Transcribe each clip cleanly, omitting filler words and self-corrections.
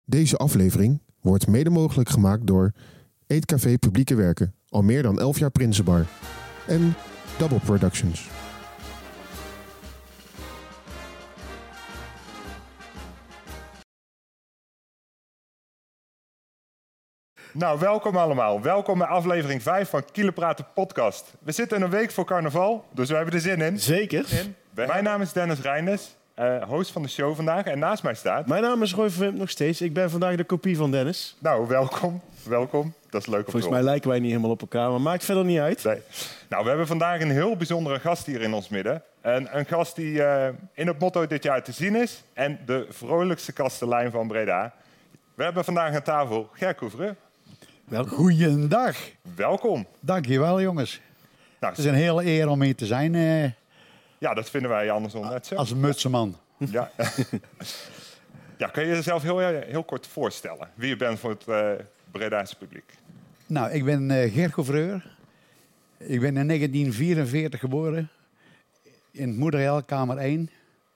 Deze aflevering wordt mede mogelijk gemaakt door Eetcafé Publieke Werken, al meer dan 11 jaar Prinsenbar, en Double Productions. Nou, welkom allemaal. Welkom bij aflevering 5 van Kielepraten podcast. We zitten in een week voor carnaval, dus we hebben er zin in. Zeker. Mijn naam is Dennis Reinders, host van de show vandaag. En naast mij staat... Mijn naam is Roy Verwimpt nog steeds. Ik ben vandaag de kopie van Dennis. Nou, welkom. Welkom. Dat is leuk om te Volgens mij lijken wij niet helemaal op elkaar, maar maakt verder niet uit. Nee. Nou, we hebben vandaag een heel bijzondere gast hier in ons midden. Een gast die in het motto dit jaar te zien is. En de vrolijkste kastelein van Breda. We hebben vandaag aan tafel Ger Couvreur. Goeiedag. Welkom. Dankjewel, jongens. Nou, Het is een hele eer om hier te zijn ja, dat vinden wij andersom net zo. als mutsenman. Ja. Ja, kun je jezelf heel kort voorstellen? Wie je bent voor het Bredaanse publiek? Nou, ik ben Ger Couvreur. Ik ben in 1944 geboren. In het Moederhel, kamer 1.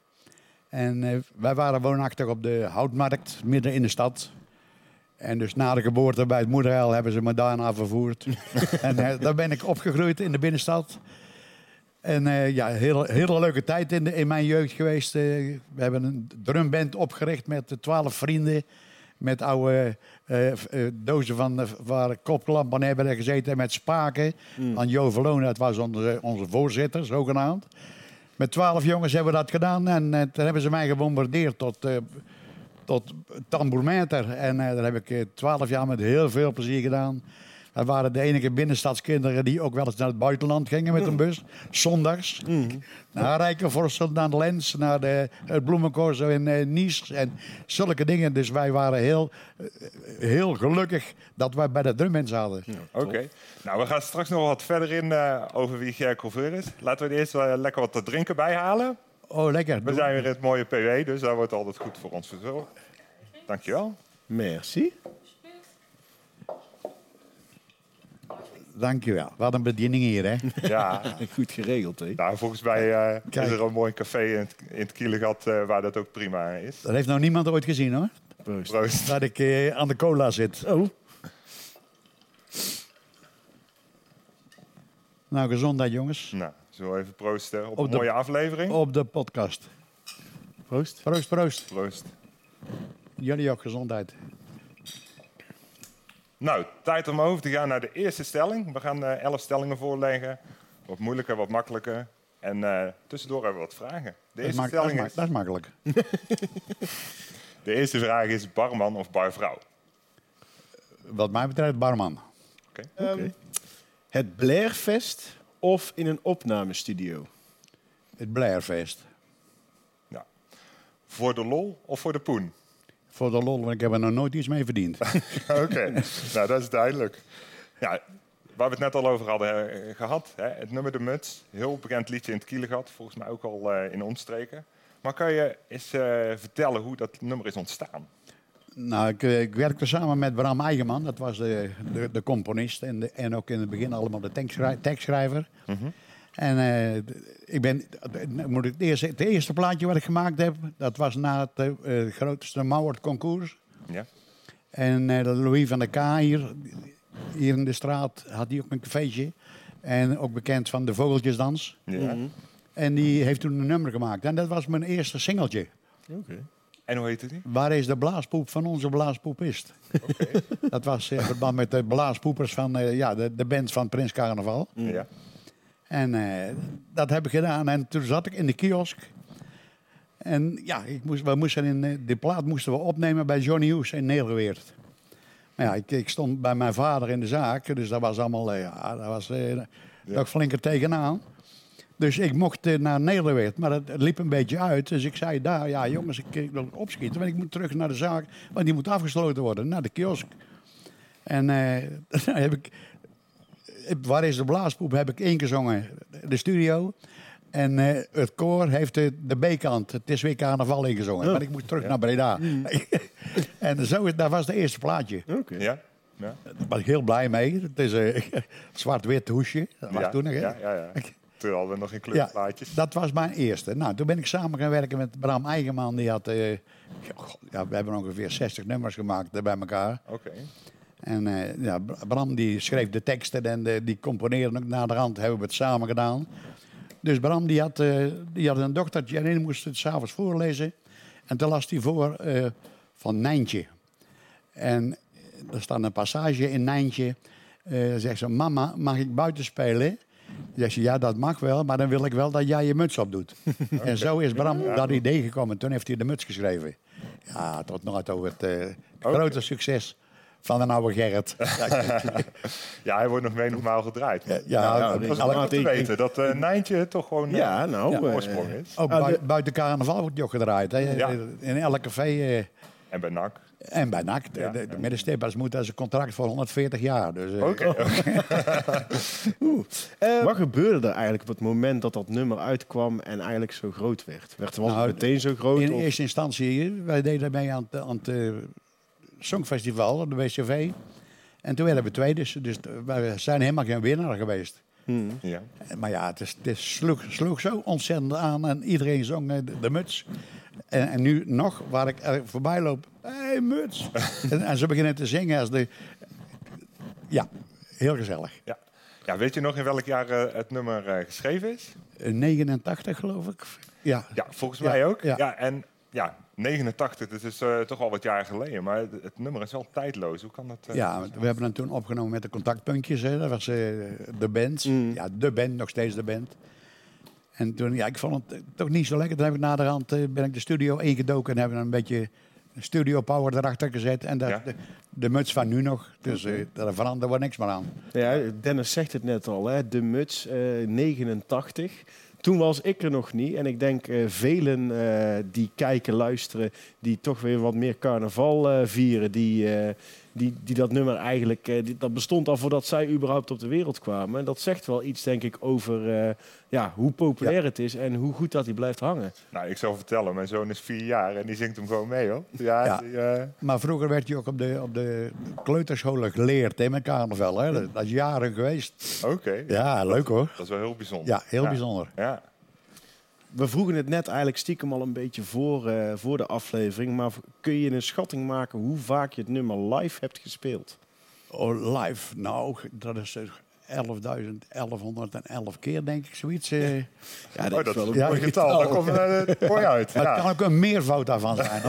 En wij waren woonachtig op de Houtmarkt, midden in de stad. En dus na de geboorte bij het Moederhel hebben ze me daarna vervoerd. En daar ben ik opgegroeid in de binnenstad. En ja, hele leuke tijd in mijn jeugd geweest. We hebben een drumband opgericht met 12 vrienden. Met oude dozen van waar koplampen hebben gezeten. En met spaken. Aan Jo Verloon, dat was onze voorzitter, zogenaamd. Met 12 jongens hebben we dat gedaan. En toen hebben ze mij gebombardeerd tot tambourmeter. En dat heb ik 12 jaar met heel veel plezier gedaan. We waren de enige binnenstadskinderen die ook wel eens naar het buitenland gingen met een bus. Zondags. Naar Rijkenvorsel, naar de Lens, naar het Bloemencorso in Nice. En zulke dingen. Dus wij waren heel gelukkig dat wij bij de drumband zaten. Ja, Oké. Nou, we gaan straks nog wat verder in over wie Ger Couvreur is. Laten we eerst lekker wat te drinken bijhalen. Oh, lekker. We zijn weer in het mooie PW, dus daar wordt altijd goed voor ons verzorgd. Dankjewel. Merci. Dankjewel. Wat een bediening hier, hè? Ja, Goed geregeld, hè? nou, volgens mij is er een mooi café in het Kielegat waar dat ook prima is. Dat heeft nog niemand ooit gezien, hoor. Proost. Proost. Dat ik aan de cola zit. Oh, Nou, gezondheid, jongens. Nou, zullen we even proosten op Op een de- mooie aflevering? Op de podcast. proost. Proost, proost. Proost. Jullie ook gezondheid. Nou, tijd om over te gaan naar de eerste stelling. We gaan 11 stellingen voorleggen. Wat moeilijker, wat makkelijker. En tussendoor hebben we wat vragen. De eerste stelling is... Dat is makkelijk. De eerste vraag is barman of barvrouw? Wat mij betreft, barman. Oké. Het Blairfest of in een opnamestudio? Het Blairfest. Nou, voor de lol of voor de poen? Voor de lol, want ik heb er nog nooit iets mee verdiend. Oké, nou dat is duidelijk. Ja, waar we het net al over hadden gehad, hè, het nummer De Muts. Heel bekend liedje in het Kielegat, volgens mij ook al in omstreken. Maar kan je eens vertellen hoe dat nummer is ontstaan? Nou, ik werkte samen met Bram Eigenman. Dat was de componist en ook in het begin allemaal de tekstschrijver. En het eerste plaatje wat ik gemaakt heb, dat was na het grootste Mauert concours. Ja. En Louis van der K hier in de straat had hij ook een cafeetje. En ook bekend van de Vogeltjesdans. Ja. En die heeft toen een nummer gemaakt. En dat was mijn eerste singeltje. Oké. En hoe heette die? Waar is de blaaspoep van onze blaaspoepist? Dat was in verband met de blaaspoepers van de band van Prins Carnaval. Ja. En dat heb ik gedaan. En toen zat ik in de kiosk. En ja, die plaat moesten we opnemen bij Johnny Hoes in Nederweert. Maar ja, ik stond bij mijn vader in de zaak. Dus dat was allemaal, daar was nog flinker tegenaan. Dus ik mocht naar Nederweert, maar het liep een beetje uit. Dus ik zei daar, ja jongens, ik wil opschieten, want ik moet terug naar de zaak. Want die moet afgesloten worden, naar de kiosk. En dan heb ik, waar is de blaaspoep, heb ik 1 keer gezongen, de studio. En het koor heeft de B-kant, het is weer carnaval ingezongen. Maar ik moest terug naar Breda. En dat was het eerste plaatje. Oké. Ja. Ja. Daar was ik heel blij mee. Het is een zwart-wit hoesje. Dat was toen nog, hè? Ja. toen hadden we nog geen kleurplaatjes. Dat was mijn eerste. Nou, toen ben ik samen gaan werken met Bram Eigenman. Die had, we hebben ongeveer 60 nummers gemaakt bij elkaar. Oké. En Bram die schreef de teksten en die componeerde ook naderhand. Hebben we het samen gedaan. Dus Bram die had een dochtertje en die moest het s'avonds voorlezen. En toen las hij voor van Nijntje. En er staat een passage in Nijntje. Zegt ze, mama, mag ik buiten spelen? Zegt ze, ja, dat mag wel, maar dan wil ik wel dat jij je muts opdoet. Okay. En zo is Bram op dat idee gekomen. Toen heeft hij de muts geschreven. Ja, tot nog toe het grote succes van de oude Gerrit. Ja, hij wordt nog menigmaal gedraaid. Dat was wel goed te weten dat Nijntje toch gewoon oorsprong is. Ook buiten carnaval wordt hij ook gedraaid. Hè? Ja. In elk café. En bij NAC. En bij NAC. De middenstippers moeten als een contract voor 140 jaar. Dus, Oké. Wat gebeurde er eigenlijk op het moment dat nummer uitkwam en eigenlijk zo groot werd? Was het meteen zo groot? In eerste instantie, wij deden mee aan het Songfestival, de WCV. En toen werden we tweede, dus we zijn helemaal geen winnaar geweest. Ja. Maar ja, het sloeg zo ontzettend aan en iedereen zong de muts. En nu nog, waar ik er voorbij loop, hey, muts. en ze beginnen te zingen als ja, heel gezellig. Ja. Ja, weet je nog in welk jaar het nummer geschreven is? 89 geloof ik. Ja, volgens mij ook. Ja. Ja, en 89, dat is toch al wat jaar geleden. Maar het nummer is wel tijdloos. Hoe kan dat? We hebben het toen opgenomen met de contactpuntjes. Hè. Dat was de band. Ja, de band, nog steeds de band. En toen, ik vond het toch niet zo lekker. Toen heb ik naderhand ben ik de studio ingedoken en hebben een beetje studio power erachter gezet. En de muts van nu nog. Dus daar verandert wordt niks meer aan. Ja, Dennis zegt het net al, hè? De muts 89. Toen was ik er nog niet. En ik denk velen die kijken, luisteren, die toch weer wat meer carnaval vieren. Die dat nummer eigenlijk, dat bestond al voordat zij überhaupt op de wereld kwamen. En dat zegt wel iets, denk ik, over hoe populair het is en hoe goed dat hij blijft hangen. Nou, ik zal vertellen, mijn zoon is 4 jaar en die zingt hem gewoon mee, hoor. Maar vroeger werd je ook op de kleuterscholen geleerd, hè, met carnaval. Hè? Dat is jaren geweest. Oké. Ja, leuk hoor. Dat is wel heel bijzonder. Ja, heel bijzonder. Ja. We vroegen het net eigenlijk stiekem al een beetje voor de aflevering. Maar kun je een schatting maken hoe vaak je het nummer live hebt gespeeld? Oh, live? Nou, dat is 11.1111 keer, denk ik, zoiets. Dat is wel een mooi getal. Daar komt het mooi uit. Maar het kan ook een meervoud daarvan zijn.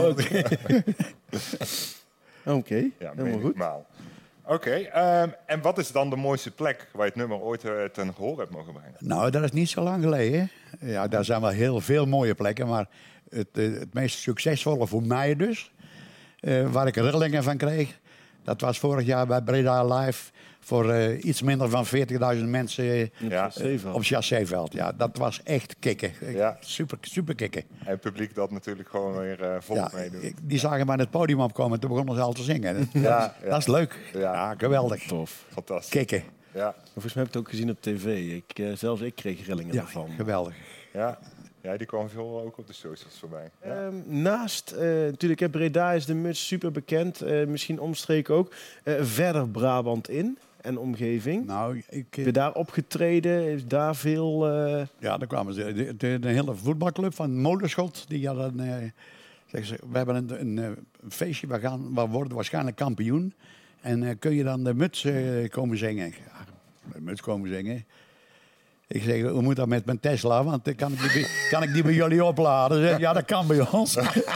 Oké, helemaal goed. Oké, en wat is dan de mooiste plek waar je het nummer ooit ten gehoor hebt mogen brengen? Nou, dat is niet zo lang geleden. Ja, daar zijn wel heel veel mooie plekken, maar het meest succesvolle voor mij dus, waar ik rillingen van kreeg, dat was vorig jaar bij Breda Live voor iets minder van 40.000 mensen op Chasséveld. Ja, dat was echt kicken. Ja. Super kicken. En het publiek dat natuurlijk gewoon weer volop meedoet. Die zagen maar het podium opkomen, toen begonnen ze al te zingen. Dat is leuk. Ja, geweldig. Tof. Fantastisch. Kicken. Ja. Volgens mij heb ik het ook gezien op tv. Zelfs ik kreeg rillingen ervan. Geweldig. Ja, die kwam veel ook op de socials voorbij. Ja. Naast, natuurlijk, Breda is de muts super bekend. Misschien omstreken ook. Verder Brabant in en omgeving. Nou, heb je daar opgetreden? Is daar veel... Ja, daar kwamen ze. De hele voetbalclub van Molenschot, die hadden... we hebben een feestje, we worden waarschijnlijk kampioen. En kun je dan de muts komen zingen? Ja, de muts komen zingen. Ik zeg, hoe moet dat met mijn Tesla? Want dan kan ik die bij jullie opladen. Zeg, ja, dat kan bij ons.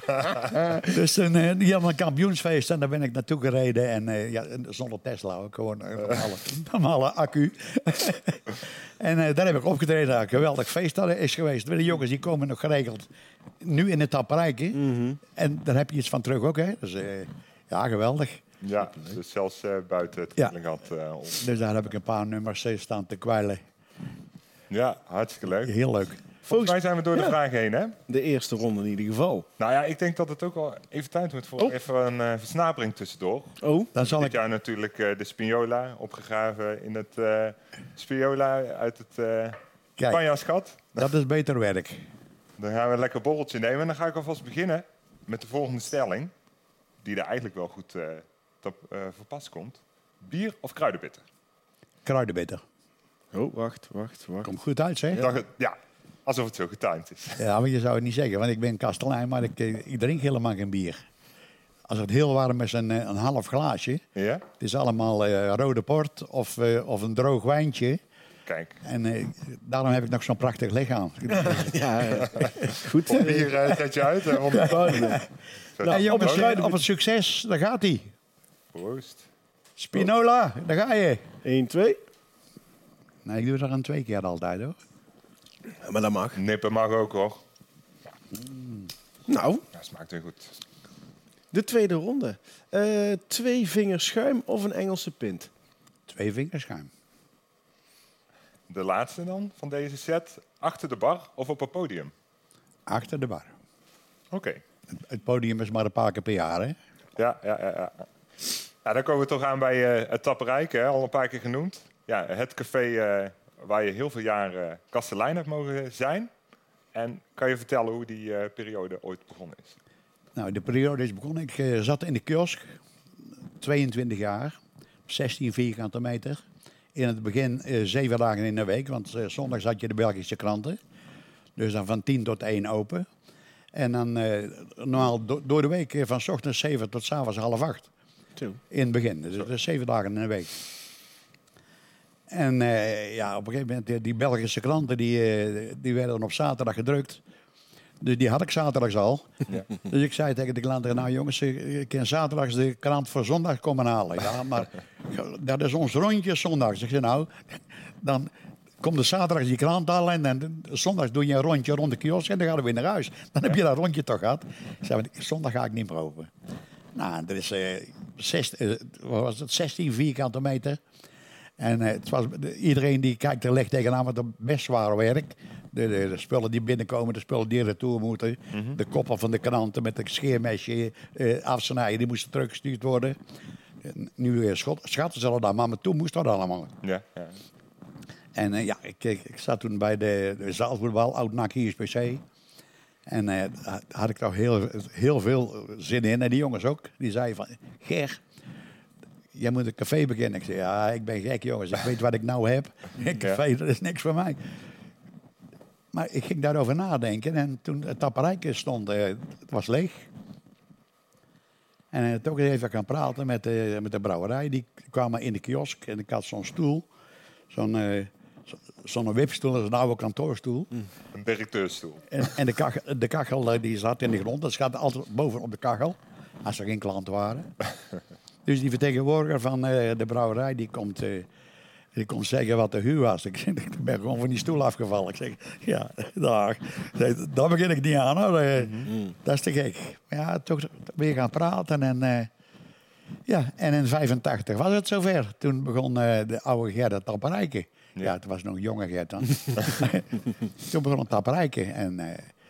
Dus die hadden een kampioensfeest en daar ben ik naartoe gereden. En zonder Tesla ook, gewoon een normale accu. En daar heb ik opgetreden. Een geweldig feest dat is geweest. De jongens die komen nog geregeld nu in het tapperijke. En daar heb je iets van terug ook, hè. Dus geweldig. Ja, dus zelfs buiten het Klingengat. Dus daar heb ik een paar nummers staan te kwijlen. Ja, hartstikke leuk. Heel leuk. Volgens mij zijn we door de vraag heen, hè? De eerste ronde in ieder geval. Nou ja, ik denk dat het ook wel even tijd wordt voor even een versnapering tussendoor. Dan zal Dit jaar natuurlijk de Spinola opgegraven in het Spinola uit het Spanjaarschat. Dat is beter werk. Dan gaan we een lekker borreltje nemen. En dan ga ik alvast beginnen met de volgende stelling. Die er eigenlijk wel goed voor pas komt. Bier of kruidenbitter? Kruidenbitter. Oh, wacht. Komt goed uit, zeg. Ja, alsof het zo getimed is. Ja, maar je zou het niet zeggen, want ik ben kastelein, maar ik drink helemaal geen bier. Als het heel warm is, een half glaasje. Ja? Het is allemaal rode port of een droog wijntje. Kijk. En daarom heb ik nog zo'n prachtig lichaam. Ja, goed. Hier zet je uit. Nou, jongens, op het succes, daar gaat hij. Proost. Spinola, daar ga je. 1, 2. Nee, ik doe het er aan 2 keer altijd, hoor. Ja, maar dat mag. Nippen mag ook, hoor. Nou, Ja, smaakt weer goed. de tweede ronde. 2 vingers schuim of een Engelse pint? 2 vingers schuim. De laatste dan van deze set. Achter de bar of op het podium? Achter de bar. Oké. Het podium is maar een paar keer per jaar, hè? Ja. Ja, dan komen we toch aan bij het Tapperijke, hè, al een paar keer genoemd. Ja, het café waar je heel veel jaar kastelein hebt mogen zijn. En kan je vertellen hoe die periode ooit begonnen is? Nou, de periode is begonnen. Ik zat in de kiosk, 22 jaar, 16 vierkante meter. In het begin 7 dagen in de week, want zondags had je de Belgische kranten. Dus dan van 10 tot 1 open. En dan normaal door de week van 's ochtends 7 tot 's avonds 7:30. Zo. In het begin, dus 7 dagen in de week. En ja, op een gegeven moment, die Belgische kranten, die werden op zaterdag gedrukt. Dus die had ik zaterdags al. Ja. Dus ik zei tegen de klanten, nou jongens, ik kan zaterdags de krant voor zondag komen halen. Ja, maar dat is ons rondje zondags. Ik zei, nou, dan komt de zaterdags die krant halen en dan zondags doe je een rondje rond de kiosk en dan gaan we weer naar huis. Dan heb je dat rondje toch gehad. Ik zei, zondag ga ik niet meer open. Nou, dat is 16 vierkante meter. En het was, iedereen die kijkt er legt tegenaan, want het best zwaar werk. De spullen die binnenkomen, de spullen die retour moeten. De koppen van de kranten met een scheermesje afsnijden, die moesten teruggestuurd worden. Nu schatten ze dat, maar toen moest dat allemaal. Ja. En ja, ik zat toen bij de zaalvoetbal, oud-NAC ISPC. En daar had ik toch heel veel zin in. En die jongens ook. Die zeiden van, Ger, jij moet een café beginnen. Ik zei, ja, ik ben gek jongens. Ik weet wat ik nou heb. Een café, dat is niks voor mij. Maar ik ging daarover nadenken. En toen het Tapperijke stond, het was leeg. En toch even gaan praten met de brouwerij. Die kwamen in de kiosk. En ik had zo'n stoel. Zo'n wipstoel, dat is een oude kantoorstoel. Een directeurstoel. En de kachel die zat in de grond. Dat gaat altijd boven op de kachel. Als er geen klanten waren. Dus die vertegenwoordiger van de brouwerij, die komt zeggen wat de huur was. Ik ben gewoon van die stoel afgevallen. Ik zeg, ja, daar begin ik niet aan hoor. Dat is te gek. Maar ja, toch weer gaan praten. En in 85 was het zover. Toen begon de oude Gert Tapperijke. Ja, het was nog een jonge Gert dan. Toen begon het Tapperijke. En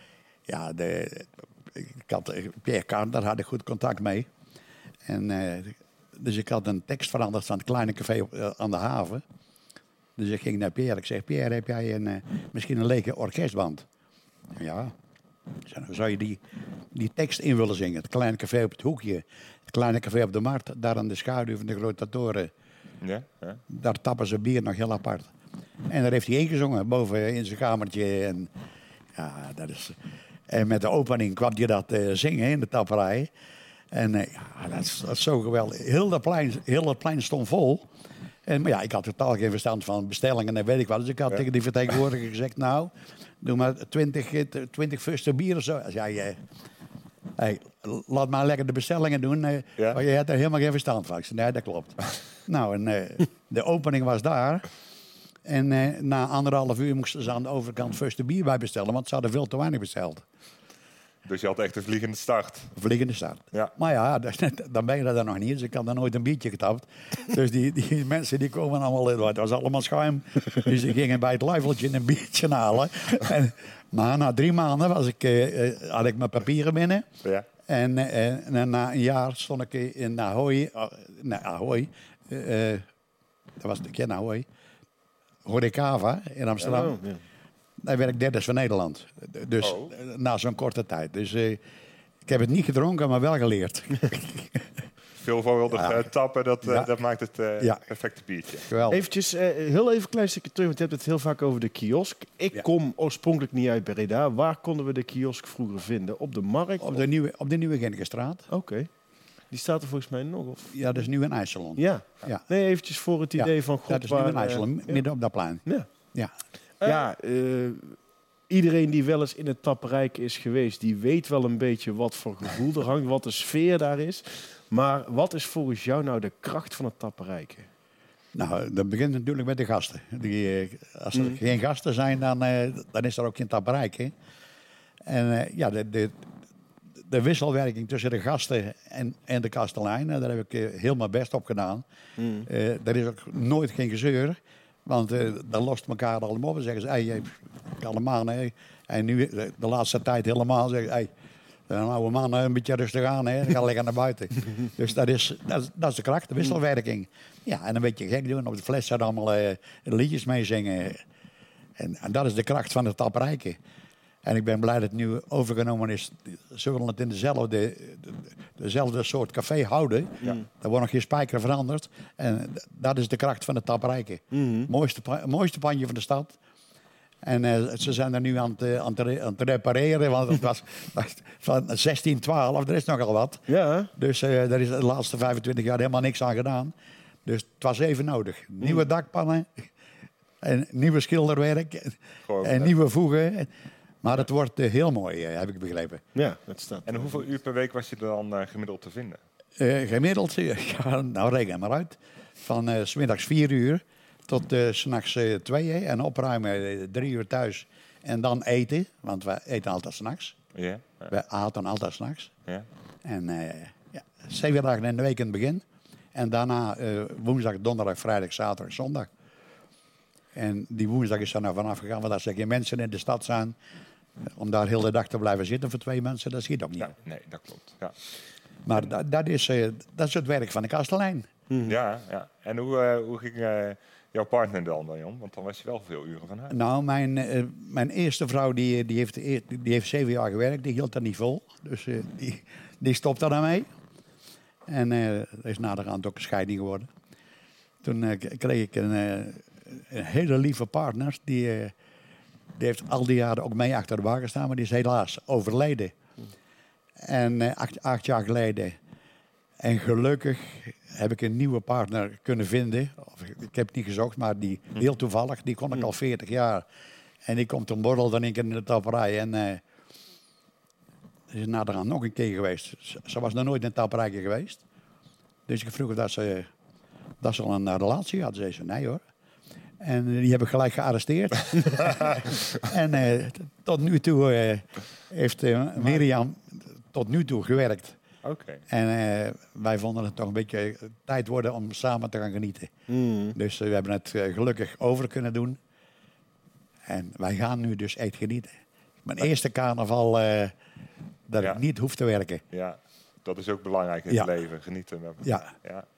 ik had Pierre Kahn, daar had ik goed contact mee. En dus ik had een tekst veranderd van het kleine café aan de haven. Dus ik ging naar Pierre. Ik zeg, Pierre, heb jij misschien een lege orkestband? Ja. Ik zeg, nou, zou je die tekst in willen zingen? Het kleine café op het hoekje. Het kleine café op de markt. Daar aan de schaduw van de rotatoren. Ja. Daar tappen ze bier nog heel apart. En daar heeft hij ingezongen boven in zijn kamertje. En, ja, dat is... En met de opening kwam hij dat zingen in de tapperij. En dat is zo geweldig. Heel het plein stond vol. Maar ja, ik had totaal geen verstand van bestellingen en weet ik wat. Dus ik had tegen die vertegenwoordiger gezegd, nou, doe maar 20 fusten bier of zo. Hij zei, hey, laat maar lekker de bestellingen doen. Maar je hebt er helemaal geen verstand van. Ik zei, nee, dat klopt. Nou, en de opening was daar. En na 1,5 uur moesten ze aan de overkant fusten bier bij bestellen. Want ze hadden veel te weinig besteld. Dus je had echt een vliegende start. Vliegende start. Ja. Maar ja, dan ben je er nog niet. Dus ik had er nooit een biertje getapt. Dus die mensen die komen allemaal... Het was allemaal schuim. Dus die gingen bij het luifeltje een biertje halen. Maar na 3 maanden had ik mijn papieren binnen. Ja. En na een jaar stond ik in Ahoy. Dat was de ken Ahoy. Horecava in Amsterdam. Ja. Daar werd ik derde van Nederland. Dus na zo'n korte tijd. Dus ik heb het niet gedronken, maar wel geleerd. veelvoudig tappen, dat maakt het perfecte biertje. Geweldig. Eventjes, heel even een klein stukje terug, want je hebt het heel vaak over de kiosk. Ik kom oorspronkelijk niet uit Breda. Waar konden we de kiosk vroeger vinden? Op de markt? Op de Nieuwe Genkenstraat. Oké. Die staat er volgens mij nog? Of? Ja, dat is nu in IJsselon. Ja. Ja. Nee, eventjes voor het idee van... God, dat is nu in IJsselon, midden op dat plein. Ja. Iedereen die wel eens in het Tapperijke is geweest, die weet wel een beetje wat voor gevoel er hangt, wat de sfeer daar is. Maar wat is volgens jou nou de kracht van het Tapperijke? Nou, dat begint natuurlijk met de gasten. Als er geen gasten zijn, dan is er ook geen Tapperijke. En de wisselwerking tussen de gasten en de kastelein, daar heb ik heel mijn best op gedaan. Er is ook nooit geen gezeur. Want dan lost elkaar allemaal op en zeggen ze, hey, allemaal, nee. En nu, de laatste tijd helemaal, zeggen hey, een oude man, een beetje rustig aan, hè. Ga lekker naar buiten. Dus dat is de kracht, de wisselwerking. Ja, en een beetje gek doen, op de fles zijn allemaal liedjes mee zingen. En dat is de kracht van het Tapperijke. En ik ben blij dat het nu overgenomen is. Ze willen het in dezelfde soort café houden. Ja. Er wordt nog geen spijker veranderd. En dat is de kracht van het Tapperijke. Mooiste pandje van de stad. En ze zijn er nu aan het repareren. Want het was van 1612, er is nogal wat. Ja. Dus daar is de laatste 25 jaar helemaal niks aan gedaan. Dus het was even nodig. Nieuwe dakpannen. En nieuwe schilderwerk. En nieuwe voegen. Maar het wordt heel mooi, heb ik begrepen. Ja, dat staat. En hoeveel uur per week was je er dan gemiddeld te vinden? Gemiddeld, nou reken maar uit. Van 's middags 4 uur tot 's nachts 2 en opruimen 3 uur thuis. En dan eten, want we eten altijd 's nachts. Yeah. We aten altijd 's nachts. Yeah. En 7 dagen in de week in het begin. En daarna woensdag, donderdag, vrijdag, zaterdag, zondag. En die woensdag is er nou vanaf gegaan, want als er geen mensen in de stad zijn, om daar heel de dag te blijven zitten voor 2 mensen, dat schiet ook niet. Ja, nee, dat klopt. Ja. Maar dat is het werk van de kastelein. Ja. En hoe ging jouw partner dan om? Want dan was je wel veel uren van huis. Nou, mijn eerste vrouw die heeft 7 jaar gewerkt, die hield dat niet vol. Dus die stopte daarmee. En er is naderhand ook een scheiding geworden. Toen kreeg ik een hele lieve partner. Die heeft al die jaren ook mee achter de bar gestaan, maar die is helaas overleden. En 8 jaar geleden. En gelukkig heb ik een nieuwe partner kunnen vinden. Ik heb het niet gezocht, maar die heel toevallig. Die kon ik al 40 jaar. En die komt een borrel dan een keer in de tapperij. En is naderhand nog een keer geweest. Ze was nog nooit in het tapperijtje geweest. Dus ik vroeg of dat ze al een relatie had. Ze zei, nee hoor. En die heb ik gelijk gearresteerd. En tot nu toe heeft Mirjam tot nu toe gewerkt. Okay. En wij vonden het toch een beetje tijd worden om samen te gaan genieten. Dus we hebben het gelukkig over kunnen doen. En wij gaan nu dus echt genieten. Mijn eerste carnaval dat ik niet hoef te werken. Ja, dat is ook belangrijk in het leven. Genieten. Ja.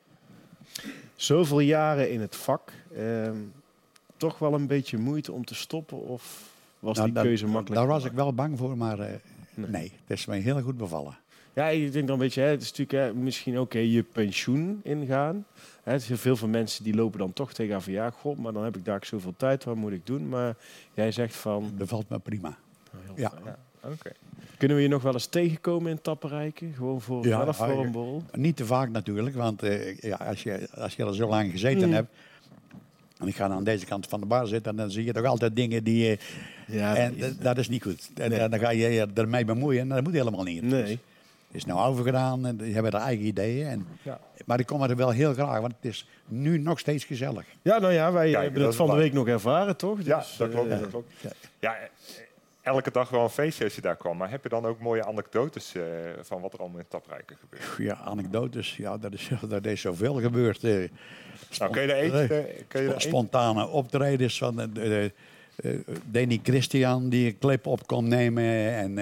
Zoveel jaren in het vak. Toch wel een beetje moeite om te stoppen? Of was die keuze makkelijk? Daar was ik wel bang voor, maar nee, het is mij heel goed bevallen. Ja, ik denk dan een beetje, het is natuurlijk misschien ook je pensioen ingaan. Er zijn veel van mensen die lopen dan toch tegen van ja, god, maar dan heb ik daar zoveel tijd, wat moet ik doen? Maar jij zegt van... Dat valt me prima. Ja. Okay. Kunnen we je nog wel eens tegenkomen in Tapperijke? Gewoon voor een borrel? Niet te vaak natuurlijk, want als je er zo lang gezeten hebt... En ik ga aan deze kant van de bar zitten en dan zie je toch altijd dingen die... dat is niet goed. En dan ga je ermee bemoeien en dat moet helemaal niet. Nee. Het is nou overgedaan en die hebben er eigen ideeën. Maar ik kom er wel heel graag, want het is nu nog steeds gezellig. Ja, nou ja, wij hebben het van de week nog ervaren, toch? Dus, ja, dat klopt. Ja, elke dag wel een feestje als je daar kwam. Maar heb je dan ook mooie anekdotes van wat er allemaal in Tapperijke gebeurt? Ja, anekdotes. Ja, dat is zoveel gebeurd. Kun je er spontane optredens van Danny Christian die een clip op kon nemen. En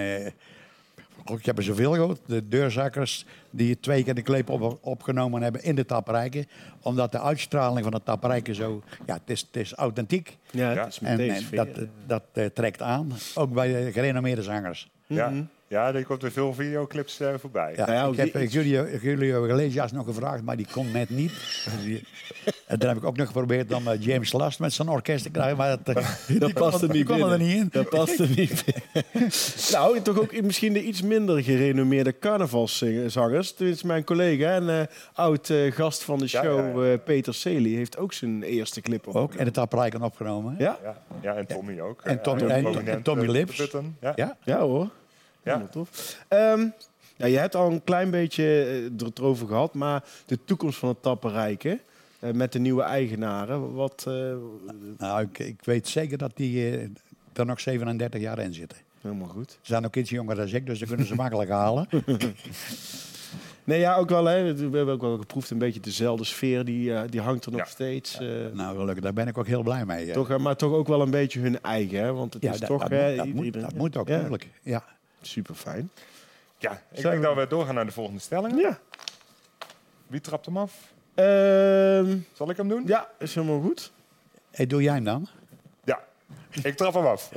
ik heb er zoveel gehoord. De deurzakkers die 2 keer de clip opgenomen hebben in de Tapperijke. Omdat de uitstraling van de Tapperijke zo... Ja, het is authentiek. Ja, het is meteen dat trekt aan. Ook bij de gerenommeerde zangers. Ja. Ja, er komt weer veel videoclips voorbij. Ja, Nou ja, ook ik heb die- Julio Iglesias nog gevraagd, maar die kon net niet. En dan heb ik ook nog geprobeerd om James Last met zijn orkest te krijgen, maar Dat past er niet kon er niet in. Dat past er niet in. Nou, toch ook misschien de iets minder gerenommeerde carnavalszangers. Tenminste, mijn collega en oud gast van de Ja, show, ja. Peter Celi, heeft ook zijn eerste clip op. Ook, en het taprijken opgenomen. Ja? Ja, en Tommy ook. En Tommy- Ook en prominent, Tommy de Lips. Button. Ja. Ja? Ja hoor. Ja. Helemaal tof. Ja, je hebt al een klein beetje het erover gehad, maar de toekomst van het tapperijken met de nieuwe eigenaren, wat... Nou, ik weet zeker dat die er nog 37 jaar in zitten. helemaal goed. Ze zijn ook iets jonger dan ik, dus ze kunnen ze makkelijk halen. Nee, ja, ook wel. Hè. We hebben ook wel geproefd, een beetje dezelfde sfeer, die hangt er nog Ja. steeds. Nou, gelukkig, daar ben ik ook heel blij mee. Toch, maar toch ook wel een beetje hun eigen, hè? Want het ja, is dat, toch... dat moet ook, ja. tuurlijk. Ja. Super fijn. Ja, ik denk dat we doorgaan naar de volgende stellingen. Ja. Wie trapt hem af? Zal ik hem doen? Ja, is helemaal goed. Hey, doe jij hem dan? Ja, ik trap hem af.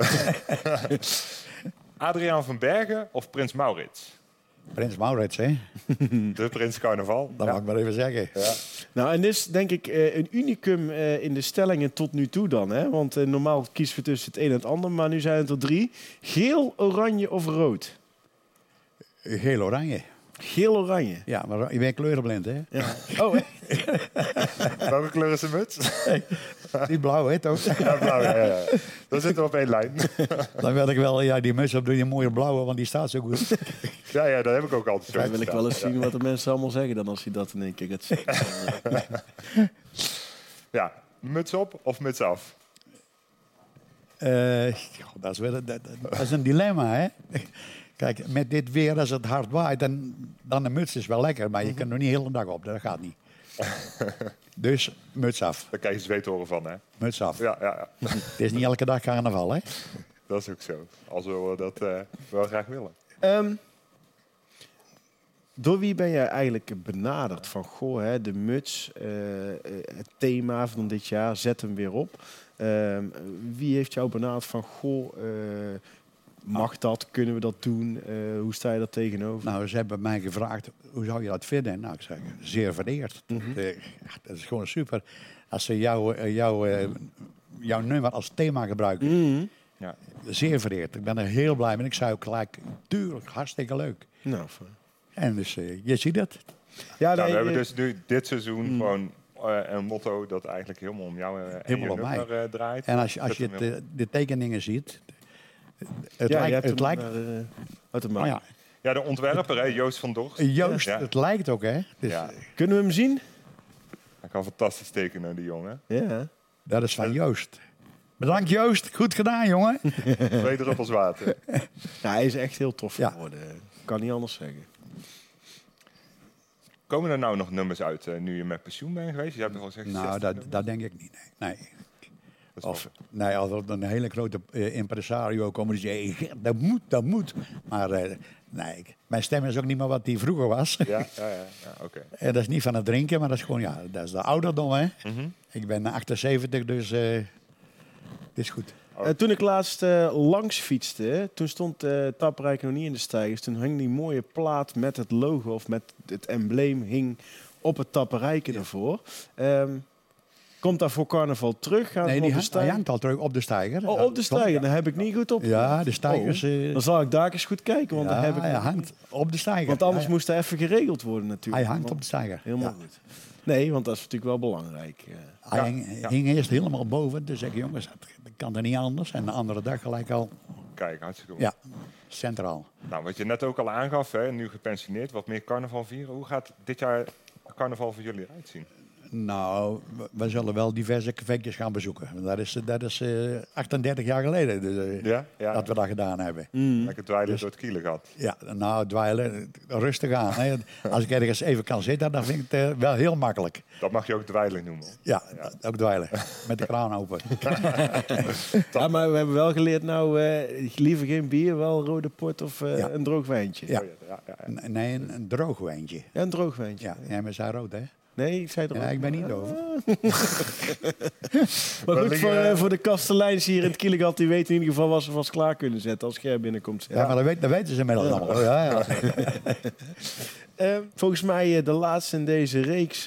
Adriaan van Bergen of Prins Maurits? Prins Maurits, hè? De Prins Carnaval. Dat Ja. mag ik maar even zeggen. Ja. Nou, en dit is denk ik een unicum in de stellingen tot nu toe dan. Hè? Want normaal kiezen we tussen het een en het ander, maar nu zijn het er 3. Geel, oranje of rood? Geel-oranje. Geel-oranje. Ja, maar je bent kleurenblind, hè? Ja. Oh, hè? Welke kleur is de muts? Die blauw, hè, toch? Ja, blauw. Ja. Dan zitten we op één lijn. Dan wil ik wel, ja, die muts op, doe je mooie blauwe, want die staat zo goed. Ja, dat heb ik ook altijd zo. Dan wil ik wel eens gestaan. zien wat de mensen allemaal zeggen dan als je dat in één keer gaat zien. Ja, muts op of muts af? Dat is weer, dat is een dilemma, hè? Kijk, met dit weer, als het hard waait, dan de muts is wel lekker, maar je kunt er niet de hele dag op. Dat gaat niet. Dus muts af. Daar krijg je zweethoren van, hè? Muts af. Ja. Het is niet elke dag carnaval, hè? Dat is ook zo. Als we dat wel graag willen. Door wie ben jij eigenlijk benaderd? Van, goh, hè, de muts, het thema van dit jaar, zet hem weer op. Wie heeft jou benaderd van, goh, mag dat? Kunnen we dat doen? Hoe sta je daar tegenover? Nou, ze hebben mij gevraagd, hoe zou je dat vinden? Nou, ik zeg, zeer vereerd. Dat is gewoon super. Als ze jouw nummer als thema gebruiken, Ja. zeer vereerd. Ik ben er heel blij mee. Ik zei ook gelijk, tuurlijk, hartstikke leuk. Nou, En dus, je ziet het. ja, Nou, nee, we hebben dus nu dit seizoen gewoon een motto dat eigenlijk helemaal om jou en Helemaal je om mij. nummer draait. En als je Zet hem weer op. de tekeningen ziet, het ja, je lijkt... hebt Het hem, lijkt uit de oh maag. ja, Ja, de ontwerper, hè, Joost van Dorst. Joost, Ja. het lijkt ook, hè? Dus, Ja, Kunnen we hem zien? hij kan fantastisch tekenen, die jongen. Ja. Dat is van Joost. Bedankt Joost, goed gedaan, jongen. 2 druppels water. Ja, hij is echt heel tof Ja. geworden. Kan niet anders zeggen. Komen er nou nog nummers uit nu je met pensioen bent geweest? Je hebt al gezegd Nou, 60 nummers. dat denk ik niet. Nee. Dat is Of nee, als er een hele grote impresario komt die zegt, dat moet. Maar nee, mijn stem is ook niet meer wat die vroeger was. Ja, oké. En dat is niet van het drinken, maar dat is gewoon, ja, dat is de ouderdom, hè. Mhm. Ik ben 78, dus het is goed. Toen ik laatst langs fietste, toen stond Tapperijk nog niet in de steigers. Toen hing die mooie plaat met het logo of met het embleem hing op het Tapperijken ervoor. Komt daar voor carnaval terug? Gaan Nee, we op de hij steiger? hangt al terug op de steiger. Oh, op de steiger, daar heb ik niet goed op. Ja, de steigers... Dan zal ik daar eens goed kijken, want daar heb ik hij nog hangt op de steiger. Want anders hij, moest hij even geregeld worden natuurlijk. hij hangt Want- op de steiger. Helemaal Ja. goed. Nee, want dat is natuurlijk wel belangrijk. Hij hing eerst helemaal boven. Dus ik, jongens, dat kan er niet anders. En de andere dag gelijk al, Kijk, hartstikke goed. ja, centraal. Nou, wat je net ook al aangaf, hè, nu gepensioneerd, wat meer carnaval vieren. Hoe gaat dit jaar carnaval voor jullie eruit zien? Nou, we zullen wel diverse cafeetjes gaan bezoeken. Dat is 38 jaar geleden dus, Ja? dat we dat gedaan hebben. Lekker dweilen door het kielen gehad. Ja, nou, dweilen, rustig aan. Hè. Als ik ergens even kan zitten, dan vind ik het wel heel makkelijk. Dat mag je ook dweilen noemen. Ja, ook dweilen. Met de kraan open. Ja, maar we hebben wel geleerd nou, liever geen bier, wel rode port of Ja. een droog wijntje. Ja. Oh, ja. Nee, een droog wijntje. Ja, een droog wijntje. Ja, jij met zijn rood, hè? Nee, zei er Ja, ook. ik ben niet over. Maar goed, voor de kasteleins hier in het Kielegat, die weten in ieder geval wat ze vast klaar kunnen zetten als Ger binnenkomt. Ja, maar dat weten ze inmiddels allemaal. Ja. Volgens mij de laatste in deze reeks.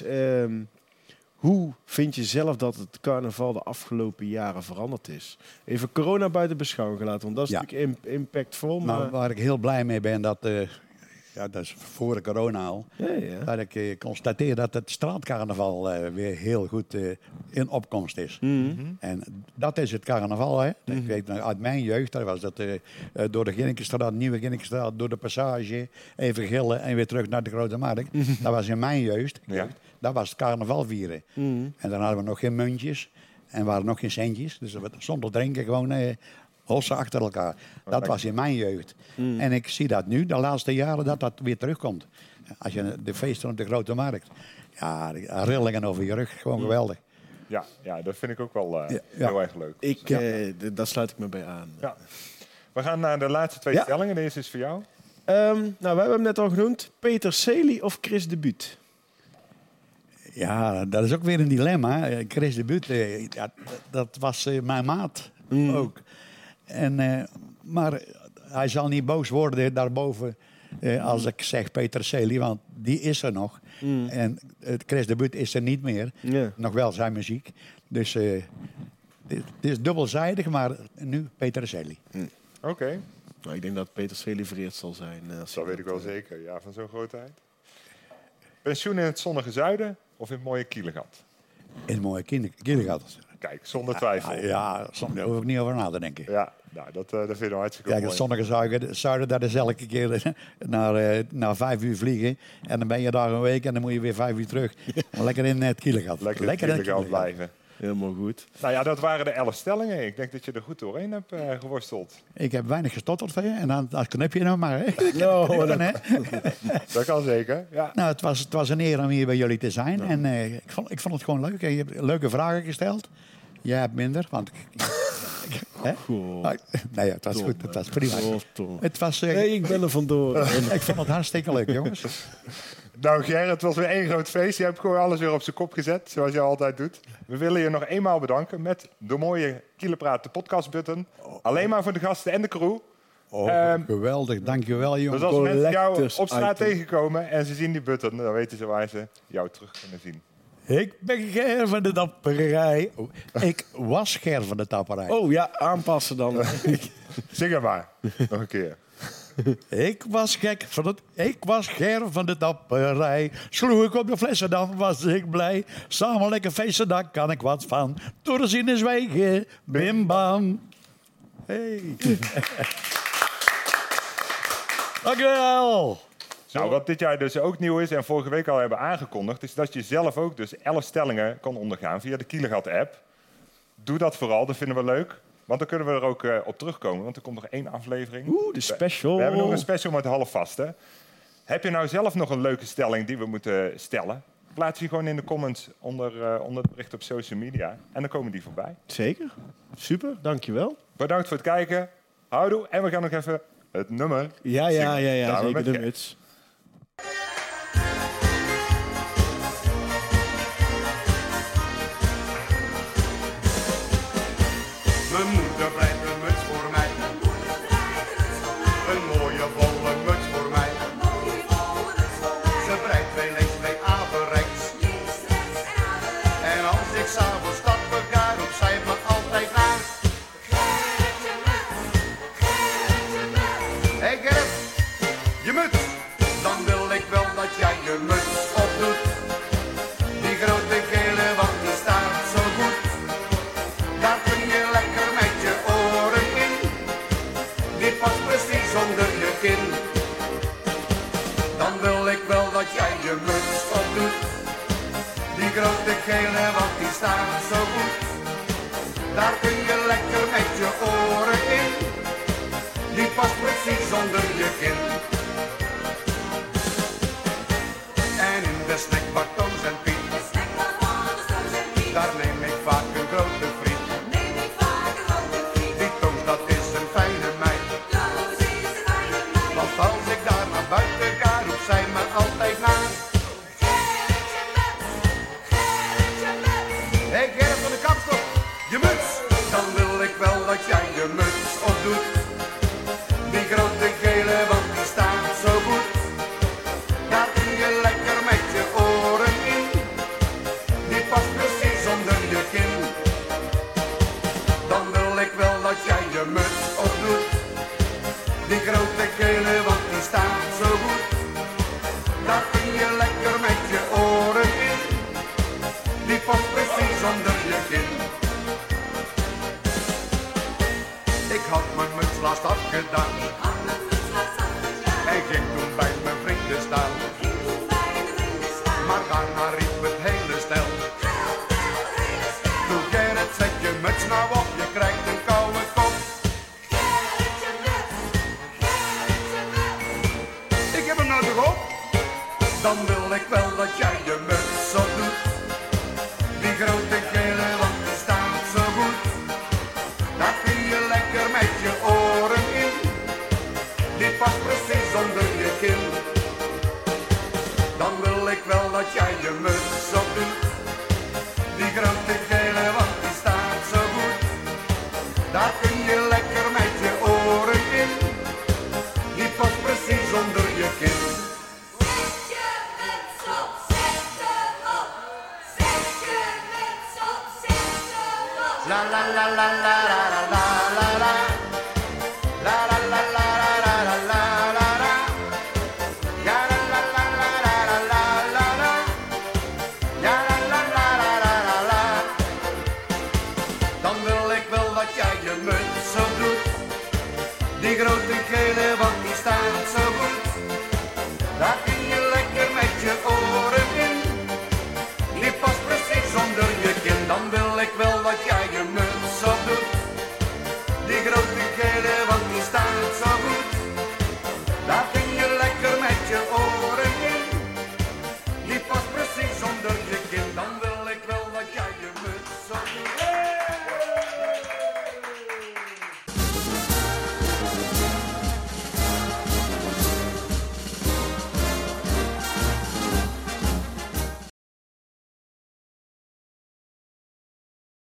Hoe vind je zelf dat het carnaval de afgelopen jaren veranderd is? Even corona buiten beschouwing gelaten, want dat is natuurlijk impactvol. Maar waar ik heel blij mee ben, dat is voor de corona al, dat ik constateer dat het straatcarnaval weer heel goed in opkomst is. Mm-hmm. En dat is het carnaval. Hè. Ik weet nog, uit mijn jeugd, dat was dat door de Ginnekenstraat, Nieuwe Ginnekenstraat, door de Passage, even gillen en weer terug naar de Grote Markt. Dat was in mijn jeugd. Ja. Dat was het carnaval vieren. En dan hadden we nog geen muntjes en waren nog geen centjes. Dus we zonder drinken gewoon hossen achter elkaar. Dat was in mijn jeugd. En ik zie dat nu, de laatste jaren, dat weer terugkomt. Als je de feesten op de Grote Markt. Ja, rillingen over je rug, gewoon geweldig. Ja, dat vind ik ook wel heel erg leuk. Daar sluit ik me bij aan. Ja. We gaan naar de laatste 2 stellingen. Deze is voor jou. Nou, we hebben hem net al genoemd. Peter Celi of Chris de Buut? Ja, dat is ook weer een dilemma. Chris de Buut, dat was mijn maat ook. Maar hij zal niet boos worden daarboven als ik zeg Peter Celi, want die is er nog. En Chris de Buut is er niet meer. Ja. Nog wel zijn muziek. Dus het is dubbelzijdig, maar nu Peter Celi. Oké. Nou, ik denk dat Peter Celi vereerd zal zijn. Dat weet ik wel zeker. Ja, van zo'n grootheid. Pensioen in het zonnige zuiden of in het mooie Kielegat? In het mooie Kielegat. Kijk, zonder twijfel. Ja, daar hoef ik niet over na te denken. Ja, nou, dat vinden we hartstikke Kijk, mooi. het zonnige zuiden, dat is elke keer naar 5 uur vliegen. En dan ben je daar een week en dan moet je weer 5 uur terug. Lekker in het Kielegat. Lekker in het Kielegat blijven. Helemaal goed. Nou ja, dat waren de 11 stellingen. Ik denk dat je er goed doorheen hebt geworsteld. Ik heb weinig gestotterd van je en dan knip je nou maar. Hè? Dat kan zeker, ja. Nou, het was een eer om hier bij jullie te zijn. En ik vond het gewoon leuk. Je hebt leuke vragen gesteld. Jij hebt minder, want... Nee, het was goed. Het was prima. Het was, nee, ik ben er vandoor. Ik vond het hartstikke leuk, jongens. Nou Ger, het was weer 1 groot feest. Je hebt gewoon alles weer op zijn kop gezet, zoals je altijd doet. We willen je nog eenmaal bedanken met de mooie Kielepraat, de podcastbutton. Alleen maar voor de gasten en de crew. Geweldig, dankjewel jongens. Dus als mensen jou op straat tegenkomen en ze zien die button, dan weten ze waar ze jou terug kunnen zien. Ik ben Ger van de Tapperij. Ik was Ger van de Tapperij. Oh ja, aanpassen dan. Zing er maar. Nog een keer. Ik was Ger van de Tapperij. Sloeg ik op de flessen, dan was ik blij. Samen lekker feesten, daar kan ik wat van. Door de zin en zwijgen, bim bam. Hey. Dankjewel. Nou, wat dit jaar dus ook nieuw is en vorige week al hebben aangekondigd, is dat je zelf ook dus 11 stellingen kan ondergaan via de Kielegat-app. Doe dat vooral, dat vinden we leuk. Want dan kunnen we er ook op terugkomen, want er komt nog 1 aflevering. De special. We hebben nog een special met halfvasten. Heb je nou zelf nog een leuke stelling die we moeten stellen? Plaats die gewoon in de comments onder het bericht op social media. En dan komen die voorbij. Zeker. Super, dankjewel. Bedankt voor het kijken. Houdoe. En we gaan nog even het nummer Ja, zingen. zeker de muts. Mijn moeder breidt een muts voor mij. Een mooie volle muts voor mij. Ze breidt 2 links, 2 averechts. En als ik s'avonds stap, roept zij me altijd naar. Hey Gerrit, je muts. Dan wil ik wel dat jij je muts opdoet. Die grote gele, want die staat zo goed. Daar kun je lekker met je oren in. Die past precies onder je kin. Dan wil ik wel dat jij je muts opdoet. Die grote gele, want die staat zo goed. Daar kun je lekker met je oren in. Die past precies onder je kin. En in de snackbar Toos en Piet. Daar neem ik vaak een grote friet. Die Toos, dat is een fijne meid. Want als ik daar naar buiten ga, roept zij me altijd naar. maar riep het hele stel. Doe Gerrit, zet je muts nou op, je krijgt een koude kop. Ik heb hem nou toch op? Dan wil ik wel dat jij je muts op doet. Die grote gele, want die staat zo goed. Daar kun je lekker met je oren in. Die past precies onder je kin. Dan wil ik wel dat jij je muts op doet. Die grote gele, want die staat zo goed. Daar kun je lekker met je oren in. Die past precies onder je kin. Zet je muts op, zet hem op. Zet je muts op, zet hem op. La la la la la la la la.